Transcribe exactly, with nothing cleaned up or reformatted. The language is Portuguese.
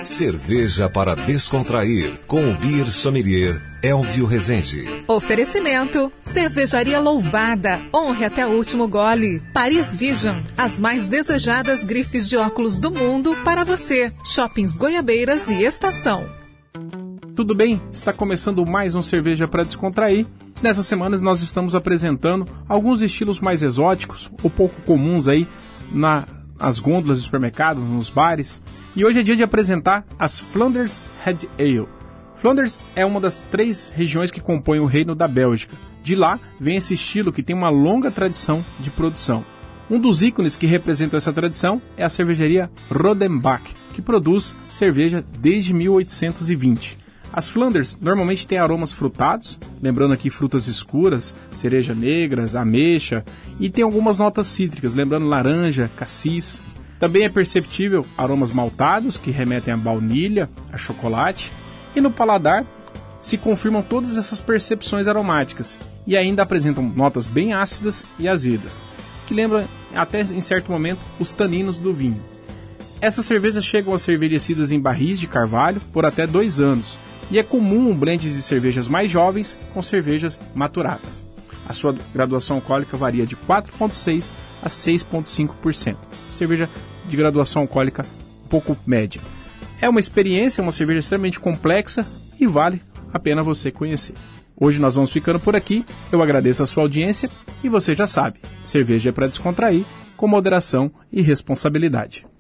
Cerveja para descontrair, com o Beer Sommelier Elvio Rezende. Oferecimento, Cervejaria Louvada, honre até o último gole. Paris Vision, as mais desejadas grifes de óculos do mundo para você. Shoppings Goiabeiras e Estação. Tudo bem? Está começando mais um Cerveja para Descontrair. Nessa semana nós estamos apresentando alguns estilos mais exóticos ou pouco comuns aí na... as gôndolas de supermercados, nos bares. E hoje é dia de apresentar as Flanders Red Ale. Flanders é uma das três regiões que compõem o Reino da Bélgica. De lá vem esse estilo que tem uma longa tradição de produção. Um dos ícones que representam essa tradição é a cervejaria Rodenbach, que produz cerveja desde mil oitocentos e vinte. As Flanders normalmente têm aromas frutados, lembrando aqui frutas escuras, cereja negras, ameixa, e tem algumas notas cítricas, lembrando laranja, cassis. Também é perceptível aromas maltados, que remetem a baunilha, a chocolate, e no paladar se confirmam todas essas percepções aromáticas, e ainda apresentam notas bem ácidas e azedas, que lembram até em certo momento os taninos do vinho. Essas cervejas chegam a ser envelhecidas em barris de carvalho por até dois anos, e é comum um blend de cervejas mais jovens com cervejas maturadas. A sua graduação alcoólica varia de quatro vírgula seis por cento a seis vírgula cinco por cento. Cerveja de graduação alcoólica um pouco média. É uma experiência, uma cerveja extremamente complexa e vale a pena você conhecer. Hoje nós vamos ficando por aqui. Eu agradeço a sua audiência e você já sabe, cerveja é para descontrair com moderação e responsabilidade.